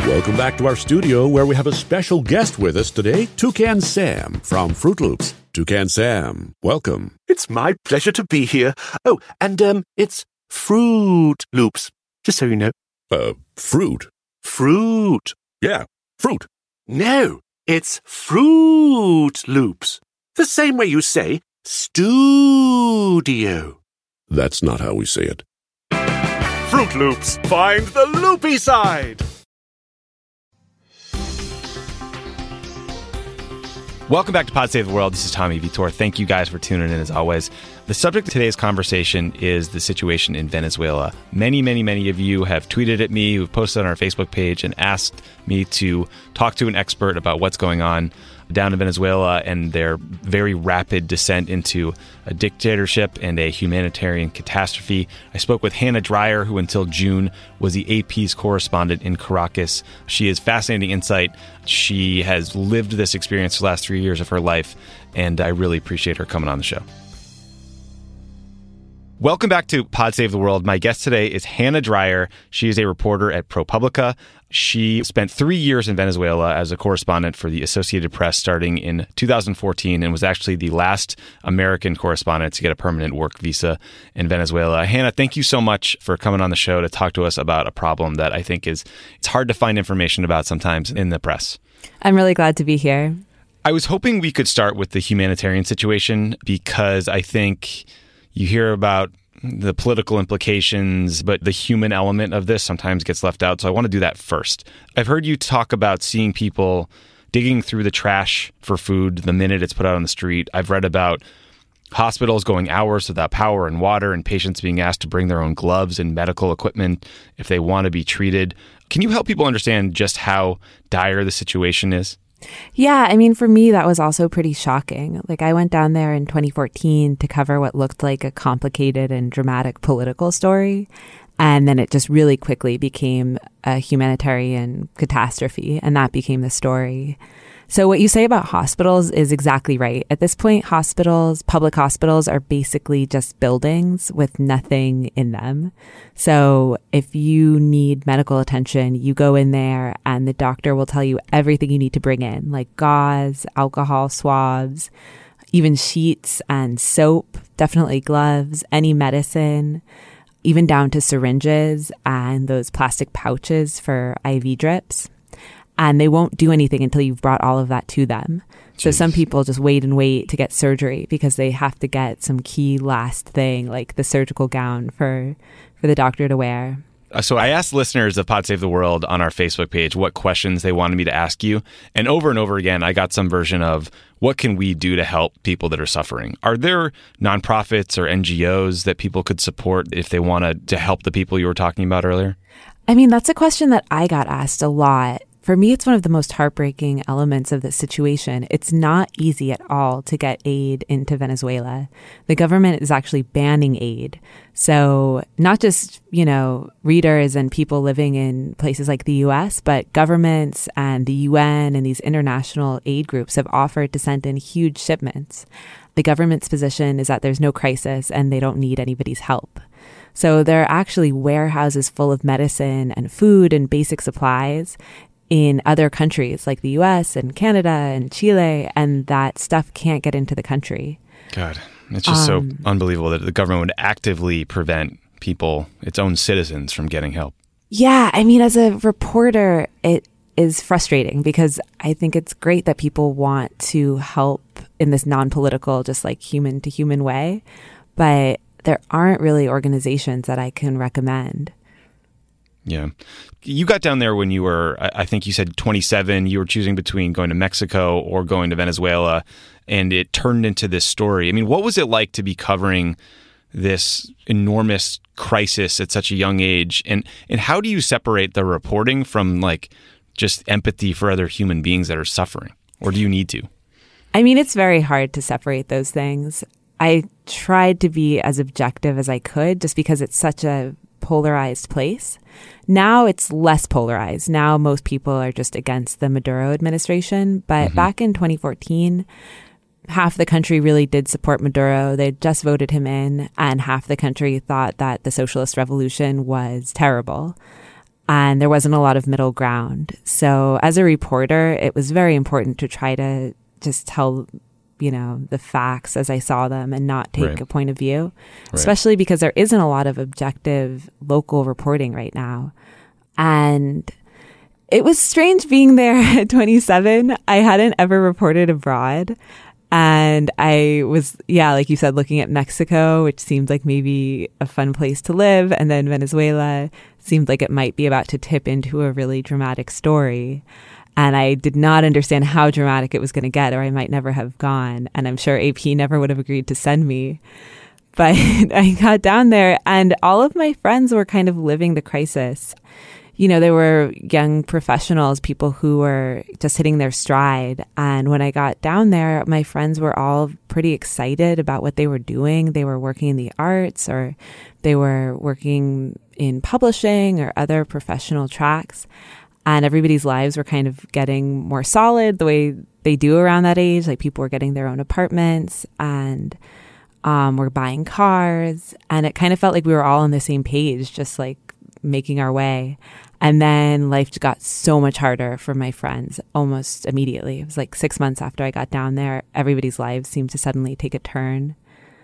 Welcome back to our studio where we have a special guest with us today, Toucan Sam from Fruit Loops. Toucan Sam, welcome. It's my pleasure to be here. Oh, and it's Fruit Loops, just so you know. Fruit? Fruit. Yeah, fruit. No, it's Fruit Loops. The same way you say studio. That's not how we say it. Fruit Loops, find the loopy side. Welcome back to Pod Save the World. This is Tommy Vitor. Thank you guys for tuning in as always. The subject of today's conversation is the situation in Venezuela. Many of you have tweeted at me, who've posted on our Facebook page and asked me to talk to an expert about what's going on down in Venezuela and their very rapid descent into a dictatorship and a humanitarian catastrophe. I spoke with Hannah Dreier, who until June was the AP's correspondent in Caracas. She has fascinating insight. She has lived this experience for the last 3 years of her life, and I really appreciate her coming on the show. Welcome back to Pod Save the World. My guest today is Hannah Dreier. She is a reporter at ProPublica. She spent 3 years in Venezuela as a correspondent for the Associated Press starting in 2014 and was actually the last American correspondent to get a permanent work visa in Venezuela. Hannah, thank you so much for coming on the show to talk to us about a problem that I think it's hard to find information about sometimes in the press. I'm really glad to be here. I was hoping we could start with the humanitarian situation because I think you hear about the political implications, but the human element of this sometimes gets left out. So I want to do that first. I've heard you talk about seeing people digging through the trash for food the minute it's put out on the street. I've read about hospitals going hours without power and water and patients being asked to bring their own gloves and medical equipment if they want to be treated. Can you help people understand just how dire the situation is? Yeah, I mean, for me, that was also pretty shocking. Like, I went down there in 2014 to cover what looked like a complicated and dramatic political story. And then it just really quickly became a humanitarian catastrophe, and that became the story. So what you say about hospitals is exactly right. At this point, public hospitals are basically just buildings with nothing in them. So if you need medical attention, you go in there and the doctor will tell you everything you need to bring in, like gauze, alcohol swabs, even sheets and soap, definitely gloves, any medicine, even down to syringes and those plastic pouches for IV drips. And they won't do anything until you've brought all of that to them. So some people just wait and wait to get surgery because they have to get some key last thing, like the surgical gown for the doctor to wear. So I asked listeners of Pod Save the World on our Facebook page what questions they wanted me to ask you. And over again, I got some version of what can we do to help people that are suffering? Are there nonprofits or NGOs that people could support if they wanted to help the people you were talking about earlier? I mean, that's a question that I got asked a lot. For me, it's one of the most heartbreaking elements of this situation. It's not easy at all to get aid into Venezuela. The government is actually banning aid. So not just, readers and people living in places like the U.S., but governments and the UN and these international aid groups have offered to send in huge shipments. The government's position is that there's no crisis and they don't need anybody's help. So there are actually warehouses full of medicine and food and basic supplies in other countries like the US and Canada and Chile, and that stuff can't get into the country. God, it's just so unbelievable that the government would actively prevent people, its own citizens, from getting help. Yeah, I mean, as a reporter, it is frustrating because I think it's great that people want to help in this non-political, just like human to human way, but there aren't really organizations that I can recommend. Yeah. You got down there when you were, I think you said 27. You were choosing between going to Mexico or going to Venezuela, and it turned into this story. I mean, what was it like to be covering this enormous crisis at such a young age? And how do you separate the reporting from like just empathy for other human beings that are suffering? Or do you need to? I mean, it's very hard to separate those things. I tried to be as objective as I could just because it's such a polarized place. Now it's less polarized. Now most people are just against the Maduro administration. But back in 2014, half the country really did support Maduro. They just voted him in, and half the country thought that the socialist revolution was terrible. and there wasn't a lot of middle ground. So as a reporter, it was very important to try to just tell, the facts as I saw them and not take a point of view, especially because there isn't a lot of objective local reporting right now. And it was strange being there at 27. I hadn't ever reported abroad. And I was, like you said, looking at Mexico, which seemed like maybe a fun place to live. And then Venezuela seemed like it might be about to tip into a really dramatic story. And I did not understand how dramatic it was going to get, or I might never have gone. And I'm sure AP never would have agreed to send me. But I got down there and all of my friends were kind of living the crisis. There were young professionals, people who were just hitting their stride. And when I got down there, my friends were all pretty excited about what they were doing. They were working in the arts, or they were working in publishing or other professional tracks. And everybody's lives were kind of getting more solid the way they do around that age. Like people were getting their own apartments and were buying cars. And it kind of felt like we were all on the same page, just like making our way. And then life got so much harder for my friends almost immediately. It was like 6 months after I got down there, everybody's lives seemed to suddenly take a turn.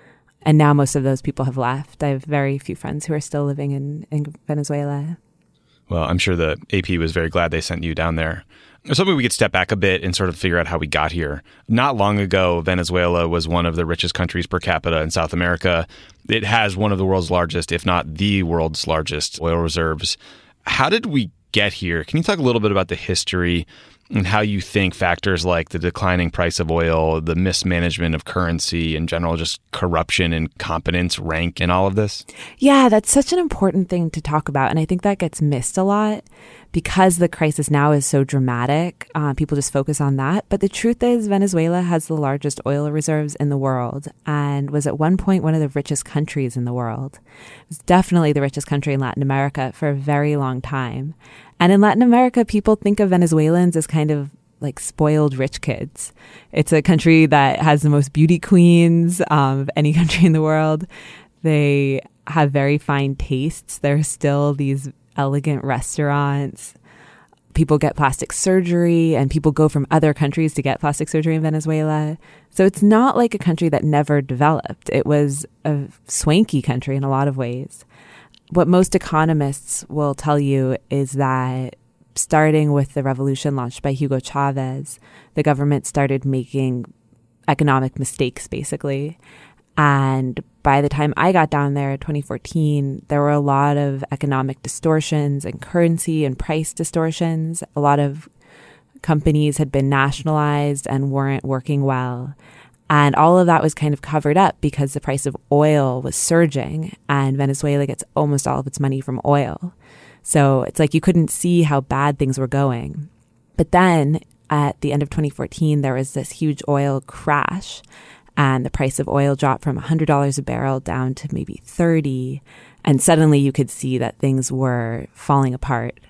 And now most of those people have left. I have very few friends who are still living in Venezuela. Well, I'm sure the AP was very glad they sent you down there. So maybe we could step back a bit and sort of figure out how we got here. Not long ago, Venezuela was one of the richest countries per capita in South America. It has one of the world's largest, if not the world's largest, oil reserves. How did we get here? Can you talk a little bit about the history and how you think factors like the declining price of oil, the mismanagement of currency, in general, just corruption and competence rank in all of this? Yeah, that's such an important thing to talk about. And I think that gets missed a lot because the crisis now is so dramatic. People just focus on that. But the truth is Venezuela has the largest oil reserves in the world and was at one point one of the richest countries in the world. It was definitely the richest country in Latin America for a very long time. And in Latin America, people think of Venezuelans as kind of like spoiled rich kids. It's a country that has the most beauty queens of any country in the world. They have very fine tastes. There are still these elegant restaurants. People get plastic surgery and people go from other countries to get plastic surgery in Venezuela. So it's not like a country that never developed. It was a swanky country in a lot of ways. What most economists will tell you is that starting with the revolution launched by Hugo Chavez, the government started making economic mistakes, basically. And by the time I got down there in 2014, there were a lot of economic distortions and currency and price distortions. A lot of companies had been nationalized and weren't working well. And all of that was kind of covered up because the price of oil was surging and Venezuela gets almost all of its money from oil. So it's like you couldn't see how bad things were going. But then at the end of 2014, there was this huge oil crash and the price of oil dropped from $100 a barrel down to maybe $30. And suddenly you could see that things were falling apart.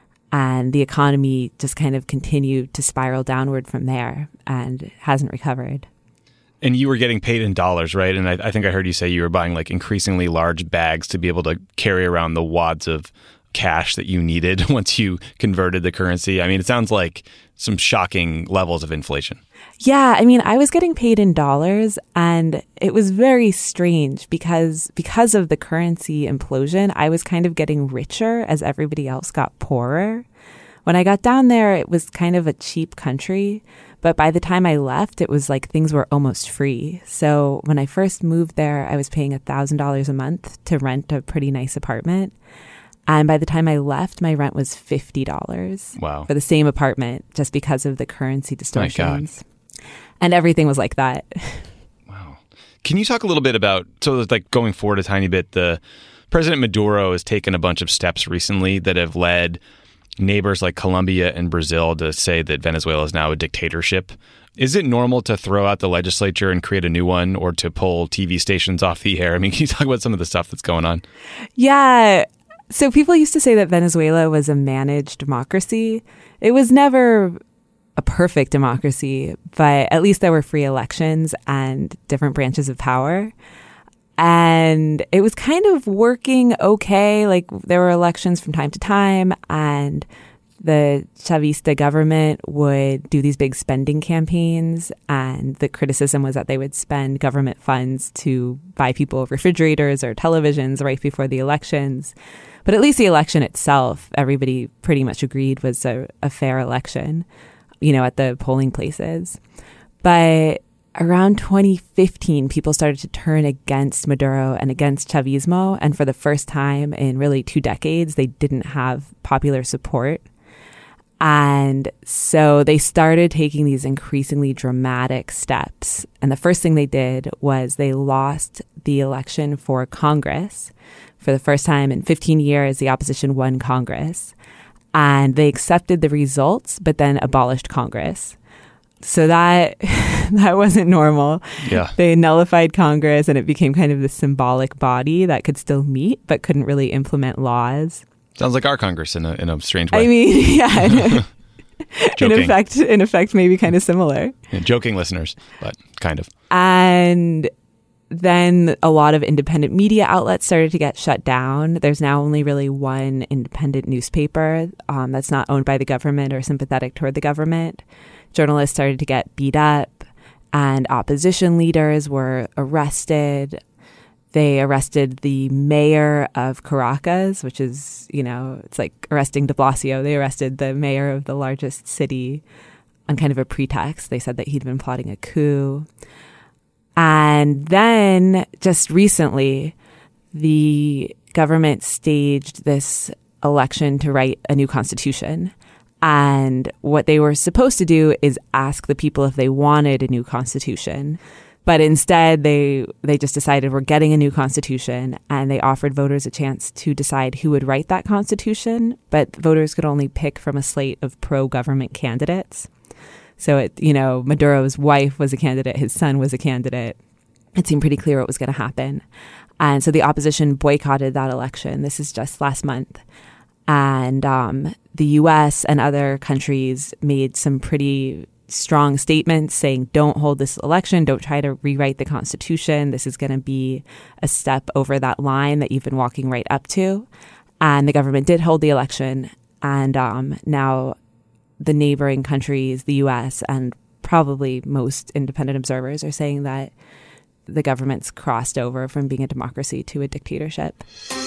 And the economy just kind of continued to spiral downward from there and hasn't recovered. And you were getting paid in dollars, right? And I think I heard you say you were buying like increasingly large bags to be able to carry around the wads of cash that you needed once you converted the currency. I mean, it sounds like some shocking levels of inflation. Yeah, I mean, I was getting paid in dollars and it was very strange because of the currency implosion, I was kind of getting richer as everybody else got poorer. When I got down there, it was kind of a cheap country. But by the time I left, it was like things were almost free. So when I first moved there, I was paying $1,000 a month to rent a pretty nice apartment. And by the time I left, my rent was $50 wow. for the same apartment just because of the currency distortions. My God. And everything was like that. Wow. Can you talk a little bit about, so like going forward a tiny bit, the President Maduro has taken a bunch of steps recently that have led neighbors like Colombia and Brazil to say that Venezuela is now a dictatorship. Is it normal to throw out the legislature and create a new one or to pull TV stations off the air? I mean, can you talk about some of the stuff that's going on? Yeah. So people used to say that Venezuela was a managed democracy. It was never a perfect democracy, but at least there were free elections and different branches of power. And it was kind of working okay. Like there were elections from time to time, and the Chavista government would do these big spending campaigns. And the criticism was that they would spend government funds to buy people refrigerators or televisions right before the elections. But at least the election itself, everybody pretty much agreed was a fair election, at the polling places. But around 2015, people started to turn against Maduro and against Chavismo. And for the first time in really 2 decades, they didn't have popular support. And so they started taking these increasingly dramatic steps. And the first thing they did was they lost the election for Congress. For the first time in 15 years, the opposition won Congress. And they accepted the results, but then abolished Congress. So that wasn't normal. Yeah. They nullified Congress, and it became kind of the symbolic body that could still meet, but couldn't really implement laws. Sounds like our Congress in a strange way. I mean, yeah. in effect, maybe kind of similar. Yeah, joking listeners, but kind of. And then a lot of independent media outlets started to get shut down. There's now only really one independent newspaper that's not owned by the government or sympathetic toward the government. Journalists started to get beat up, and opposition leaders were arrested. They arrested the mayor of Caracas, which is, it's like arresting de Blasio. They arrested the mayor of the largest city on kind of a pretext. They said that he'd been plotting a coup. And then just recently, the government staged this election to write a new constitution. And what they were supposed to do is ask the people if they wanted a new constitution. But instead, they just decided we're getting a new constitution, and they offered voters a chance to decide who would write that constitution. But voters could only pick from a slate of pro-government candidates. So, Maduro's wife was a candidate. His son was a candidate. It seemed pretty clear what was going to happen. And so the opposition boycotted that election. This is just last month. And the U.S. and other countries made some pretty strong statements saying, don't hold this election, don't try to rewrite the Constitution. This is going to be a step over that line that you've been walking right up to. And the government did hold the election. And now the neighboring countries, the U.S., and probably most independent observers are saying that the government's crossed over from being a democracy to a dictatorship.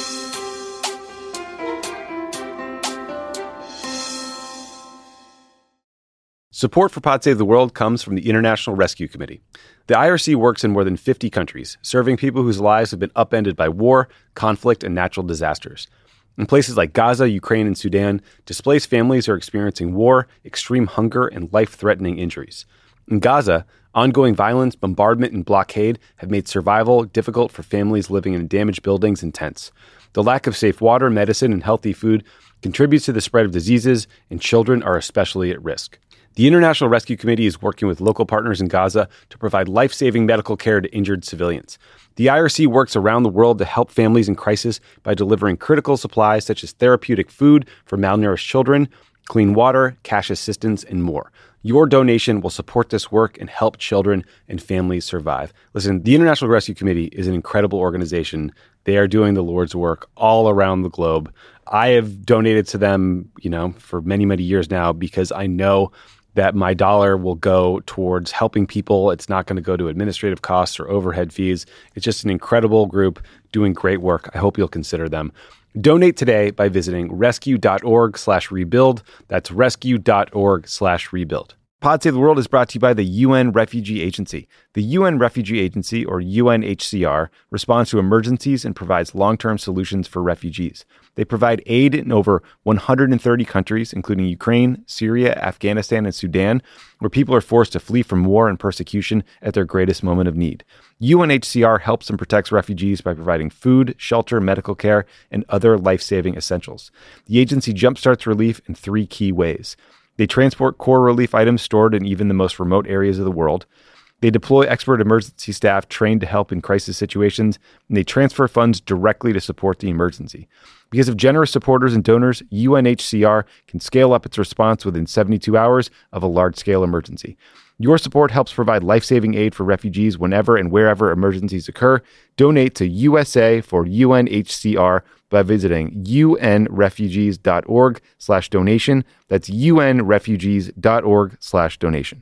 Support for Pod Save the World comes from the International Rescue Committee. The IRC works in more than 50 countries, serving people whose lives have been upended by war, conflict, and natural disasters. In places like Gaza, Ukraine, and Sudan, displaced families are experiencing war, extreme hunger, and life-threatening injuries. In Gaza, ongoing violence, bombardment, and blockade have made survival difficult for families living in damaged buildings and tents. The lack of safe water, medicine, and healthy food contributes to the spread of diseases, and children are especially at risk. The International Rescue Committee is working with local partners in Gaza to provide life-saving medical care to injured civilians. The IRC works around the world to help families in crisis by delivering critical supplies such as therapeutic food for malnourished children, clean water, cash assistance, and more. Your donation will support this work and help children and families survive. Listen, the International Rescue Committee is an incredible organization. They are doing the Lord's work all around the globe. I have donated to them, for many, many years now because I know that my dollar will go towards helping people. It's not going to go to administrative costs or overhead fees. It's just an incredible group doing great work. I hope you'll consider them. Donate today by visiting rescue.org/rebuild. That's rescue.org/rebuild. Pod Save the World is brought to you by the UN Refugee Agency. The UN Refugee Agency, or UNHCR, responds to emergencies and provides long-term solutions for refugees. They provide aid in over 130 countries, including Ukraine, Syria, Afghanistan, and Sudan, where people are forced to flee from war and persecution at their greatest moment of need. UNHCR helps and protects refugees by providing food, shelter, medical care, and other life-saving essentials. The agency jumpstarts relief in 3 key ways. They transport core relief items stored in even the most remote areas of the world. They deploy expert emergency staff trained to help in crisis situations, and they transfer funds directly to support the emergency. Because of generous supporters and donors, UNHCR can scale up its response within 72 hours of a large-scale emergency. Your support helps provide life-saving aid for refugees whenever and wherever emergencies occur. Donate to USA for UNHCR by visiting unrefugees.org/donation. That's unrefugees.org/donation.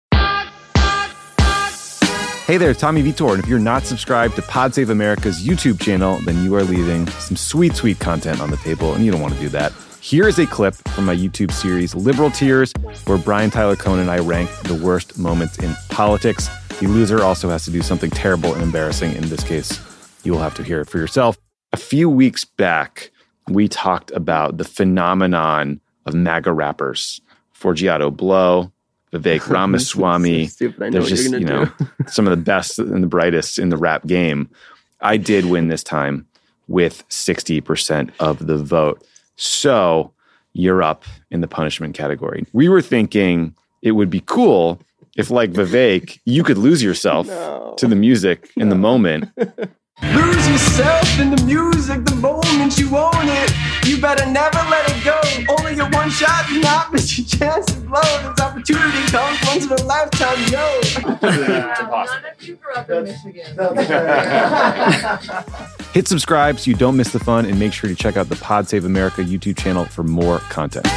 Hey there, Tommy Vitor, and if you're not subscribed to Pod Save America's YouTube channel, then you are leaving some sweet, sweet content on the table, and you don't want to do that. Here is a clip from my YouTube series, Liberal Tears, where Brian Tyler Cohen and I rank the worst moments in politics. The loser also has to do something terrible and embarrassing. In this case, you will have to hear it for yourself. A few weeks back, we talked about the phenomenon of MAGA rappers. Forgiato Blow, Vivek Ramaswamy. So There's just, some of the best and the brightest in the rap game. I did win this time with 60% of the vote. So you're up in the punishment category. We were thinking it would be cool if, like Vivek, you could lose yourself to the music in the moment. Lose yourself in the music the moment you own it. You better never let it go. Only get one shot, do not miss your chance to blow. This opportunity comes once in a lifetime, yo. None of you grew up in Michigan. Hit subscribe so you don't miss the fun, and make sure to check out the Pod Save America YouTube channel for more content.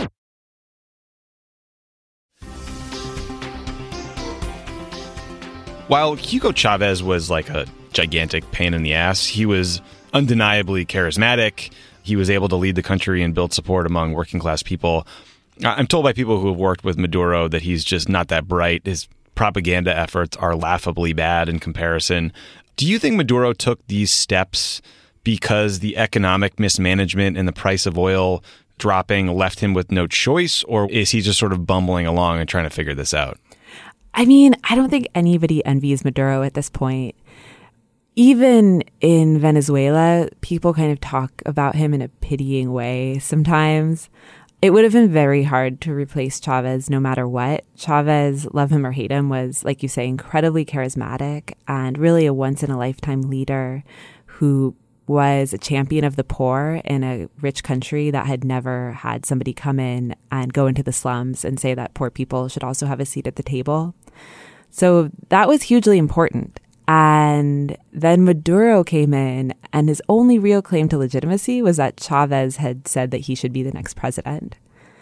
While Hugo Chavez was like a gigantic pain in the ass, he was undeniably charismatic. He was able to lead the country and build support among working class people. I'm told by people who have worked with Maduro that he's just not that bright. His propaganda efforts are laughably bad in comparison. Do you think Maduro took these steps because the economic mismanagement and the price of oil dropping left him with no choice, or is he just sort of bumbling along and trying to figure this out? I mean, I don't think anybody envies Maduro at this point. Even in Venezuela, people kind of talk about him in a pitying way sometimes. It would have been very hard to replace Chavez no matter what. Chavez, love him or hate him, was, like you say, incredibly charismatic and really a once-in-a-lifetime leader who was a champion of the poor in a rich country that had never had somebody come in and go into the slums and say that poor people should also have a seat at the table. So that was hugely important. And then Maduro came in, and his only real claim to legitimacy was that Chavez had said that he should be the next president.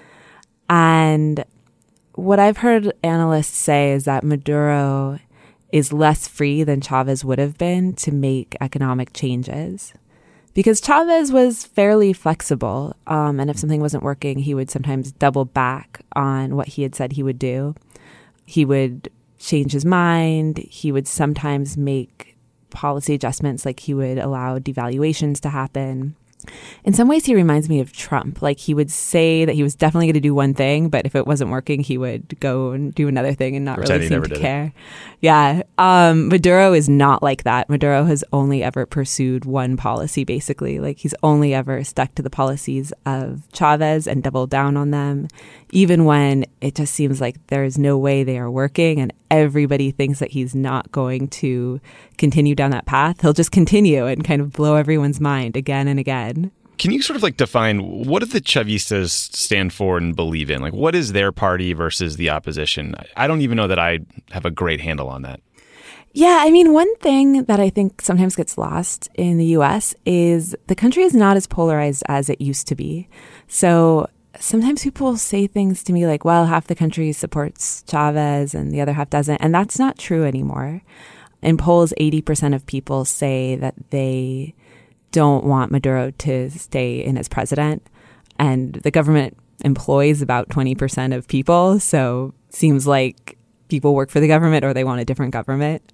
And what I've heard analysts say is that Maduro is less free than Chavez would have been to make economic changes. Because Chavez was fairly flexible, and if something wasn't working, he would sometimes double back on what he had said he would do. He would change his mind. He would sometimes make policy adjustments, like he would allow devaluations to happen. In some ways, he reminds me of Trump. Like, he would say that he was definitely going to do one thing, but if it wasn't working, he would go and do another thing and not really seem to care. Yeah. Maduro is not like that. Maduro has only ever pursued one policy, basically. Like, he's only ever stuck to the policies of Chavez and doubled down on them, even when it just seems like there's no way they are working and everybody thinks that he's not going to continue down that path. He'll just continue and kind of blow everyone's mind again and again. Can you sort of like define what do the Chavistas stand for and believe in? Like, what is their party versus the opposition? I don't even know that I have a great handle on that. Yeah, I mean, one thing that I think sometimes gets lost in the U.S. is the country is not as polarized as it used to be. So sometimes people say things to me like, well, half the country supports Chavez and the other half doesn't. And that's not true anymore. In polls, 80% of people say that they don't want Maduro to stay in as president. And the government employs about 20% of people. So it seems like people work for the government or they want a different government.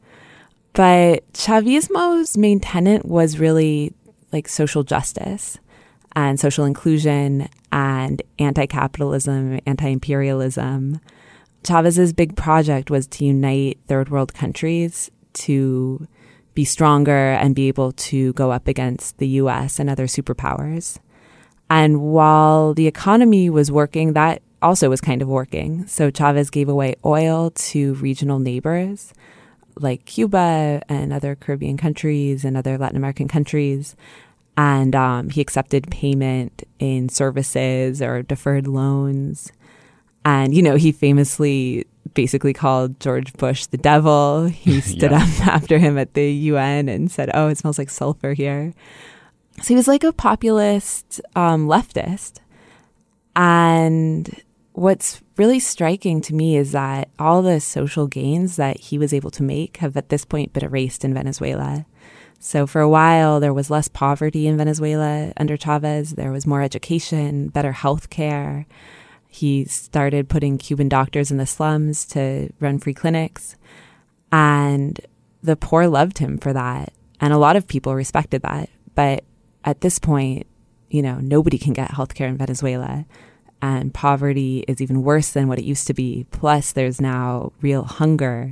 But Chavismo's main tenet was really like social justice and social inclusion and anti-capitalism, anti-imperialism. Chavez's big project was to unite third world countries to be stronger and be able to go up against the US and other superpowers. And while the economy was working, that also was kind of working. So Chavez gave away oil to regional neighbors like Cuba and other Caribbean countries and other Latin American countries. And he accepted payment in services or deferred loans. And, he famously basically called George Bush the devil. He stood up after him at the UN and said, "Oh, it smells like sulfur here." So he was like a populist leftist. And what's really striking to me is that all the social gains that he was able to make have at this point been erased in Venezuela. So for a while, there was less poverty in Venezuela under Chavez. There was more education, better health care. He started putting Cuban doctors in the slums to run free clinics. And the poor loved him for that. And a lot of people respected that. But at this point, nobody can get health care in Venezuela. And poverty is even worse than what it used to be. Plus, there's now real hunger.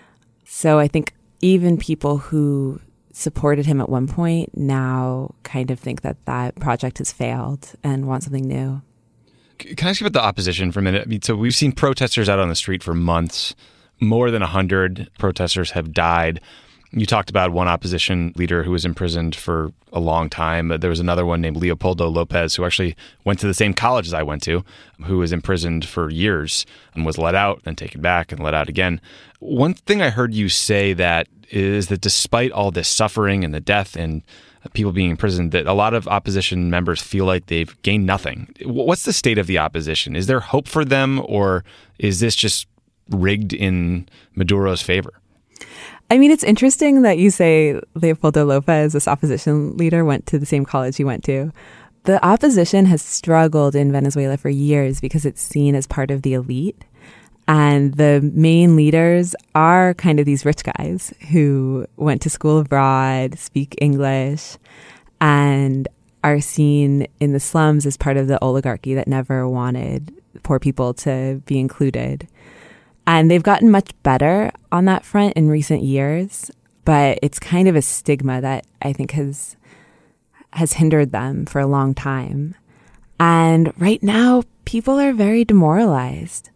So I think even people who supported him at one point now kind of think that that project has failed and want something new. Can I ask you about the opposition for a minute? I mean, so we've seen protesters out on the street for months. More than 100 protesters have died. You talked about one opposition leader who was imprisoned for a long time. There was another one named Leopoldo Lopez, who actually went to the same college as I went to, who was imprisoned for years and was let out and taken back and let out again. One thing I heard you say that is that despite all this suffering and the death and people being imprisoned, that a lot of opposition members feel like they've gained nothing. What's the state of the opposition? Is there hope for them, or is this just rigged in Maduro's favor? I mean, it's interesting that you say Leopoldo Lopez, this opposition leader, went to the same college he went to. The opposition has struggled in Venezuela for years because it's seen as part of the elite. And the main leaders are kind of these rich guys who went to school abroad, speak English, and are seen in the slums as part of the oligarchy that never wanted poor people to be included. And they've gotten much better on that front in recent years, but it's kind of a stigma that I think has hindered them for a long time. And right now, people are very demoralized.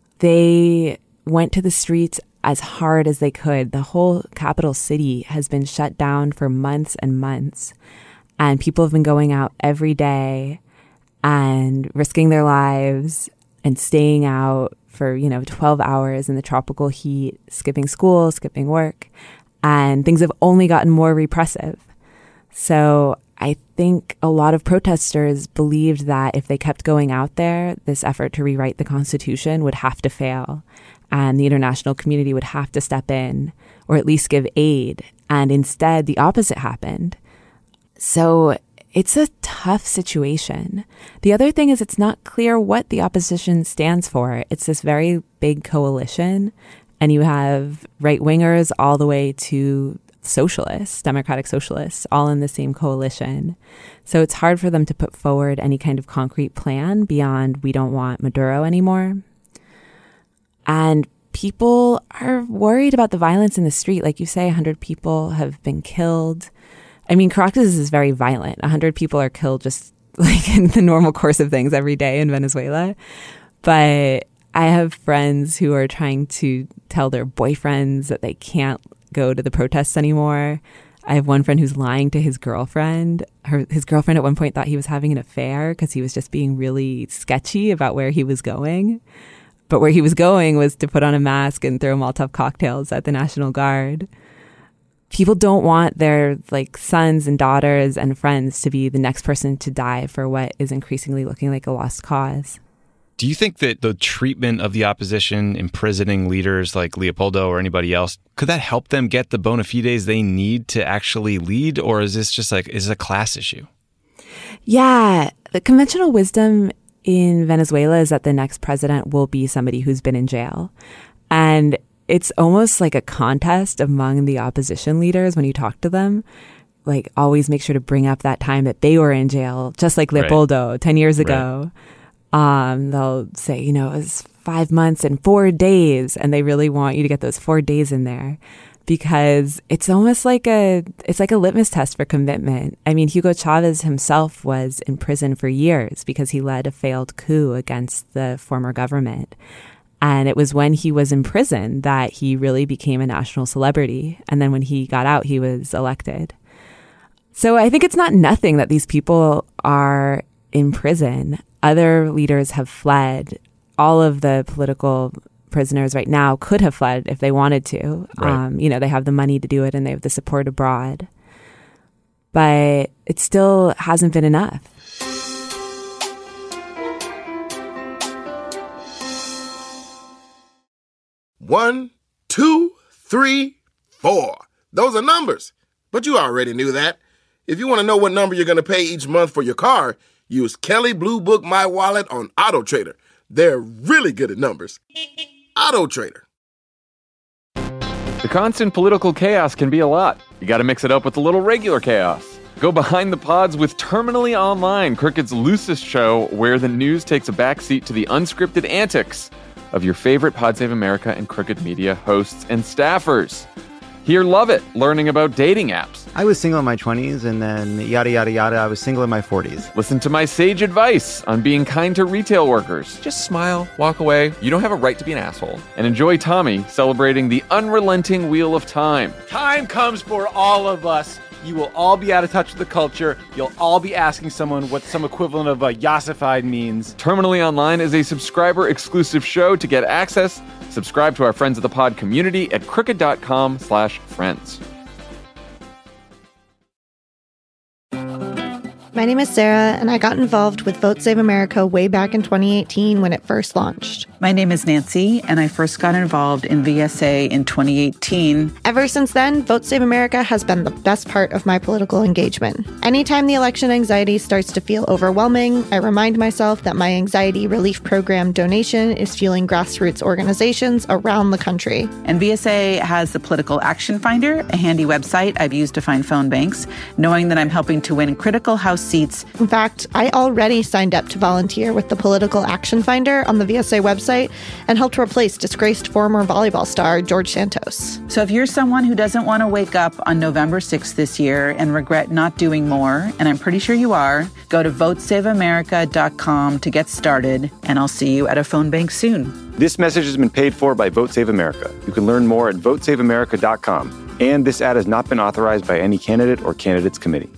They went to the streets as hard as they could. The whole capital city has been shut down for months and months. And people have been going out every day and risking their lives and staying out for, 12 hours in the tropical heat, skipping school, skipping work. And things have only gotten more repressive. So I think a lot of protesters believed that if they kept going out there, this effort to rewrite the Constitution would have to fail, and the international community would have to step in, or at least give aid. And instead, the opposite happened. So it's a tough situation. The other thing is it's not clear what the opposition stands for. It's this very big coalition, and you have right-wingers all the way to socialists, democratic socialists, all in the same coalition. So it's hard for them to put forward any kind of concrete plan beyond we don't want Maduro anymore. And people are worried about the violence in the street. Like you say, 100 people have been killed. I mean, Caracas is very violent. 100 people are killed just like in the normal course of things every day in Venezuela. But I have friends who are trying to tell their boyfriends that they can't go to the protests anymore. I have one friend who's lying to his girlfriend. His girlfriend at one point thought he was having an affair because he was just being really sketchy about where he was going. But where he was going was to put on a mask and throw Molotov cocktails at the National Guard. People don't want their sons and daughters and friends to be the next person to die for what is increasingly looking like a lost cause. Do you think that the treatment of the opposition, imprisoning leaders like Leopoldo or anybody else, could that help them get the bona fides they need to actually lead? Or is this just is it a class issue? Yeah, the conventional wisdom in Venezuela is that the next president will be somebody who's been in jail. And it's almost like a contest among the opposition leaders when you talk to them. Always make sure to bring up that time that they were in jail, just like Leopoldo 10 years ago. Right. They'll say, it was 5 months and 4 days, and they really want you to get those 4 days in there. because it's almost like it's like a litmus test for commitment. I mean, Hugo Chavez himself was in prison for years because he led a failed coup against the former government. And it was when he was in prison that he really became a national celebrity. And then when he got out, he was elected. So I think it's not nothing that these people are in prison. Other leaders have fled. All of the political prisoners right now could have fled if they wanted to. Right. They have the money to do it and they have the support abroad. But it still hasn't been enough. One, two, three, four. Those are numbers. But you already knew that. If you want to know what number you're going to pay each month for your car, use Kelley Blue Book My Wallet on Auto Trader. They're really good at numbers. Auto Trader. The constant political chaos can be a lot. You got to mix it up with a little regular chaos. Go behind the pods with Terminally Online, Crooked's loosest show where the news takes a backseat to the unscripted antics of your favorite Pod Save America and Crooked Media hosts and staffers. Here, love it, learning about dating apps. I was single in my 20s, and then yada, yada, yada, I was single in my 40s. Listen to my sage advice on being kind to retail workers. Just smile, walk away. You don't have a right to be an asshole. And enjoy Tommy celebrating the unrelenting wheel of time. Time comes for all of us. You will all be out of touch with the culture. You'll all be asking someone what some equivalent of yassified means. Terminally Online is a subscriber-exclusive show. To get access, subscribe to our Friends of the Pod community at crooked.com/friends. My name is Sarah, and I got involved with Vote Save America way back in 2018 when it first launched. My name is Nancy, and I first got involved in VSA in 2018. Ever since then, Vote Save America has been the best part of my political engagement. Anytime the election anxiety starts to feel overwhelming, I remind myself that my anxiety relief program donation is fueling grassroots organizations around the country. And VSA has the Political Action Finder, a handy website I've used to find phone banks, knowing that I'm helping to win critical House seats. In fact, I already signed up to volunteer with the Political Action Finder on the VSA website and helped replace disgraced former volleyball star George Santos. So if you're someone who doesn't want to wake up on November 6th this year and regret not doing more, and I'm pretty sure you are, go to votesaveamerica.com to get started, and I'll see you at a phone bank soon. This message has been paid for by Vote Save America. You can learn more at votesaveamerica.com. And this ad has not been authorized by any candidate or candidates committee.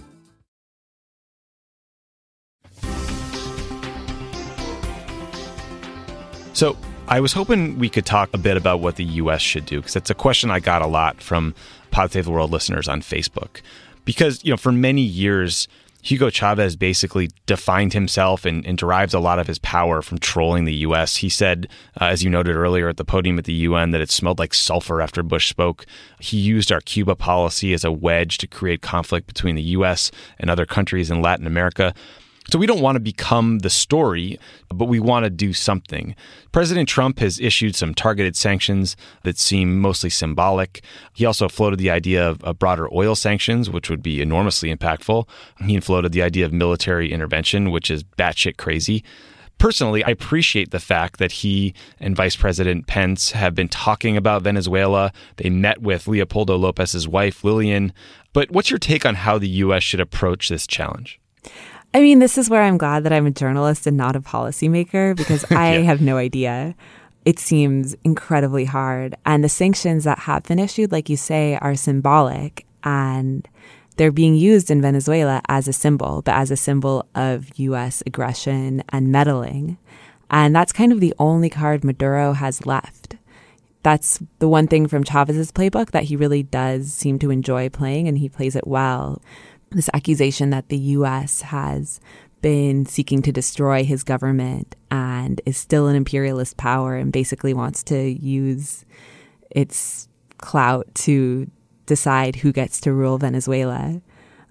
So I was hoping we could talk a bit about what the U.S. should do, because it's a question I got a lot from Pod Save the World listeners on Facebook. Because, for many years, Hugo Chavez basically defined himself and derives a lot of his power from trolling the U.S. He said, as you noted earlier at the podium at the UN, that it smelled like sulfur after Bush spoke. He used our Cuba policy as a wedge to create conflict between the U.S. and other countries in Latin America. So we don't want to become the story, but we want to do something. President Trump has issued some targeted sanctions that seem mostly symbolic. He also floated the idea of broader oil sanctions, which would be enormously impactful. He floated the idea of military intervention, which is batshit crazy. Personally, I appreciate the fact that he and Vice President Pence have been talking about Venezuela. They met with Leopoldo Lopez's wife, Lillian. But what's your take on how the U.S. should approach this challenge? I mean, this is where I'm glad that I'm a journalist and not a policymaker, because I have no idea. It seems incredibly hard. And the sanctions that have been issued, like you say, are symbolic. And they're being used in Venezuela as a symbol, but as a symbol of U.S. aggression and meddling. And that's kind of the only card Maduro has left. That's the one thing from Chavez's playbook that he really does seem to enjoy playing, and he plays it well. This accusation that the U.S. has been seeking to destroy his government and is still an imperialist power and basically wants to use its clout to decide who gets to rule Venezuela.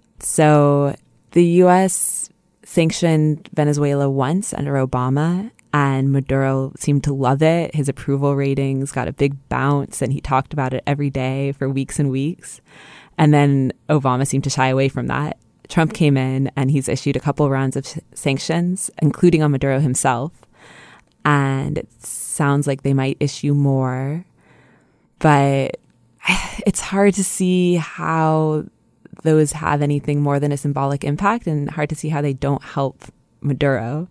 So the U.S. sanctioned Venezuela once under Obama, and Maduro seemed to love it. His approval ratings got a big bounce, and he talked about it every day for weeks and weeks. And then Obama seemed to shy away from that. Trump came in and he's issued a couple rounds of sanctions, including on Maduro himself. And it sounds like they might issue more. But it's hard to see how those have anything more than a symbolic impact, and hard to see how they don't help Maduro.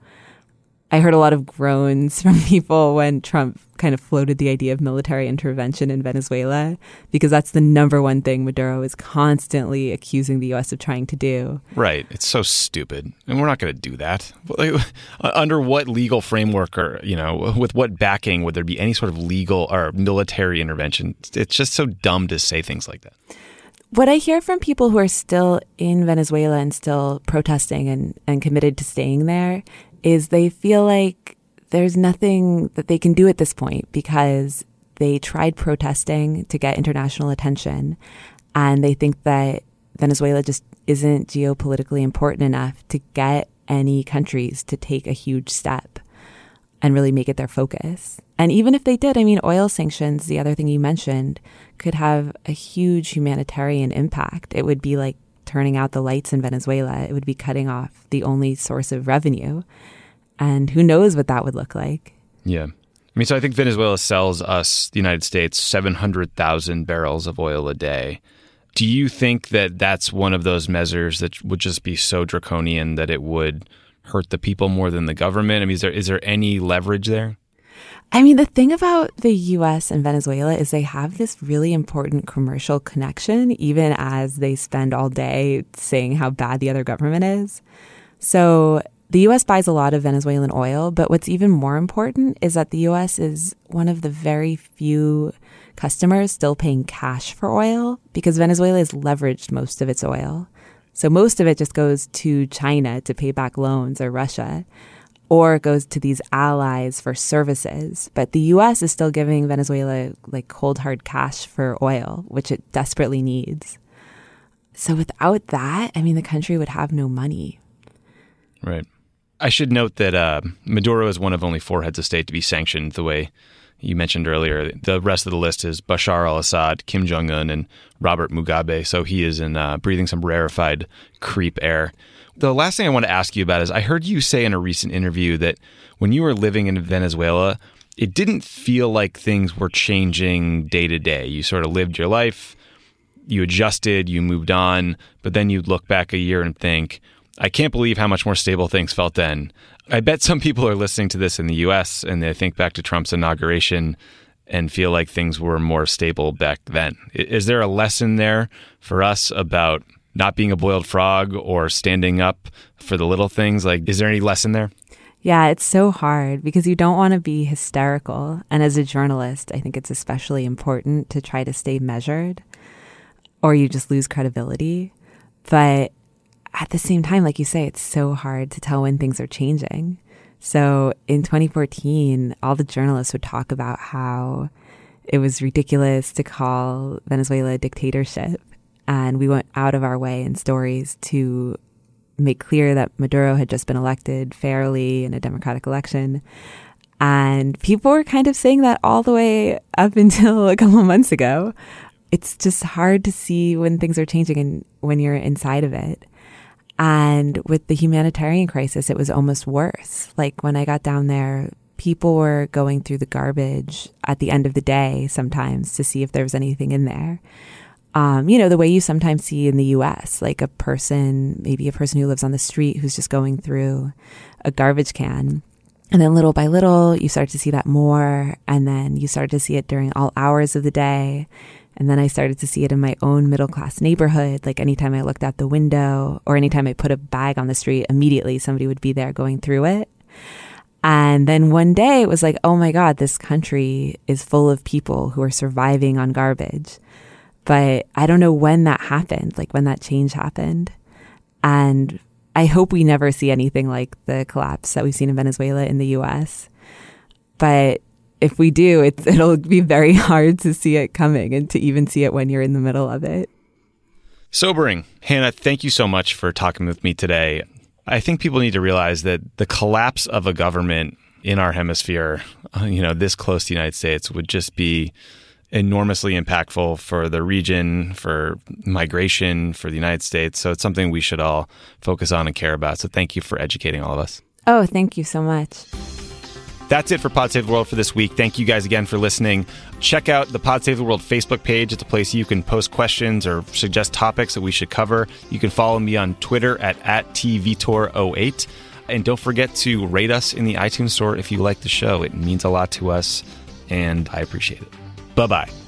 I heard a lot of groans from people when Trump kind of floated the idea of military intervention in Venezuela, because that's the number one thing Maduro is constantly accusing the U.S. of trying to do. Right. It's so stupid. And we're not going to do that. Under what legal framework or, with what backing would there be any sort of legal or military intervention? It's just so dumb to say things like that. What I hear from people who are still in Venezuela and still protesting and committed to staying there is they feel like there's nothing that they can do at this point, because they tried protesting to get international attention, and they think that Venezuela just isn't geopolitically important enough to get any countries to take a huge step and really make it their focus. And even if they did, oil sanctions, the other thing you mentioned, could have a huge humanitarian impact. It would be like turning out the lights in Venezuela. It would be cutting off the only source of revenue. And who knows what that would look like. Yeah. So I think Venezuela sells us, the United States, 700,000 barrels of oil a day. Do you think that that's one of those measures that would just be so draconian that it would hurt the people more than the government? Is there any leverage there? The thing about the U.S. and Venezuela is they have this really important commercial connection, even as they spend all day saying how bad the other government is. So the U.S. buys a lot of Venezuelan oil, but what's even more important is that the U.S. is one of the very few customers still paying cash for oil, because Venezuela has leveraged most of its oil. So most of it just goes to China to pay back loans, or Russia, or it goes to these allies for services. But the U.S. is still giving Venezuela like cold, hard cash for oil, which it desperately needs. So without that, the country would have no money. Right. I should note that Maduro is one of only 4 heads of state to be sanctioned the way you mentioned earlier. The rest of the list is Bashar al-Assad, Kim Jong-un, and Robert Mugabe. So he is breathing some rarefied creep air. The last thing I want to ask you about is I heard you say in a recent interview that when you were living in Venezuela, it didn't feel like things were changing day to day. You sort of lived your life, you adjusted, you moved on, but then you'd look back a year and think, I can't believe how much more stable things felt then. I bet some people are listening to this in the U.S. and they think back to Trump's inauguration and feel like things were more stable back then. Is there a lesson there for us about not being a boiled frog or standing up for the little things? Is there any lesson there? Yeah, it's so hard because you don't want to be hysterical. And as a journalist, I think it's especially important to try to stay measured, or you just lose credibility. But at the same time, like you say, it's so hard to tell when things are changing. So in 2014, all the journalists would talk about how it was ridiculous to call Venezuela a dictatorship. And we went out of our way in stories to make clear that Maduro had just been elected fairly in a democratic election. And people were kind of saying that all the way up until a couple of months ago. It's just hard to see when things are changing and when you're inside of it. And with the humanitarian crisis, it was almost worse. Like when I got down there, people were going through the garbage at the end of the day sometimes to see if there was anything in there. The way you sometimes see in the U.S., like maybe a person who lives on the street who's just going through a garbage can. And then little by little, you start to see that more. And then you start to see it during all hours of the day. And then I started to see it in my own middle-class neighborhood. Like anytime I looked out the window or anytime I put a bag on the street, immediately somebody would be there going through it. And then one day it was like, oh my God, this country is full of people who are surviving on garbage. But I don't know when that happened, like when that change happened. And I hope we never see anything like the collapse that we've seen in Venezuela in the U.S. But if we do, it'll be very hard to see it coming and to even see it when you're in the middle of it. Sobering. Hannah, thank you so much for talking with me today. I think people need to realize that the collapse of a government in our hemisphere, this close to the United States, would just be enormously impactful for the region, for migration, for the United States. So it's something we should all focus on and care about. So thank you for educating all of us. Oh, thank you so much. That's it for Pod Save the World for this week. Thank you guys again for listening. Check out the Pod Save the World Facebook page. It's a place you can post questions or suggest topics that we should cover. You can follow me on Twitter at @TVitor08. And don't forget to rate us in the iTunes store if you like the show. It means a lot to us, and I appreciate it. Bye-bye.